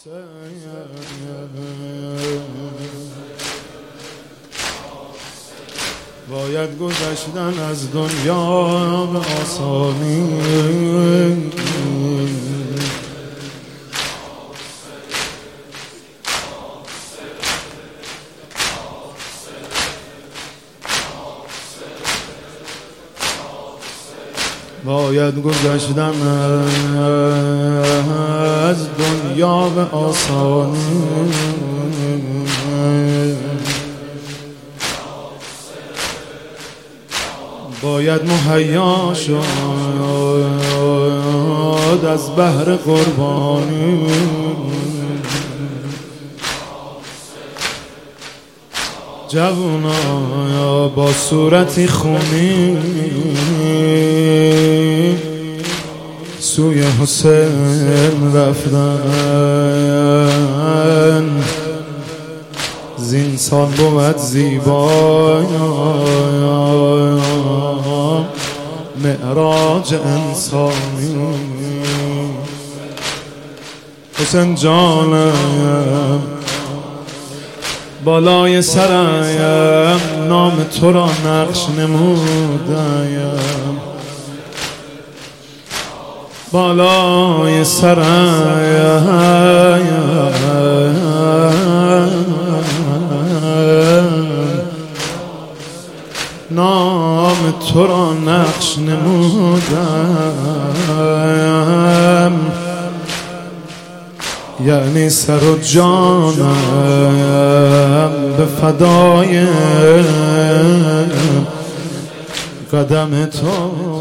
باید گذشتن از دنیا به آسانی، باید گذشتن از دنیا به آسانی، باید مهیا شد از بحر قربانی، جوونا با صورتی خونی سوی حسین رفتن، زینسان بود زیبا معراج انسانی. حسین جانم بالای سرایم، نام تو را نقش نمودم، بالای سرایم نام تو را نقش نمودم، یعنی سر و جانم به فدای قدم تو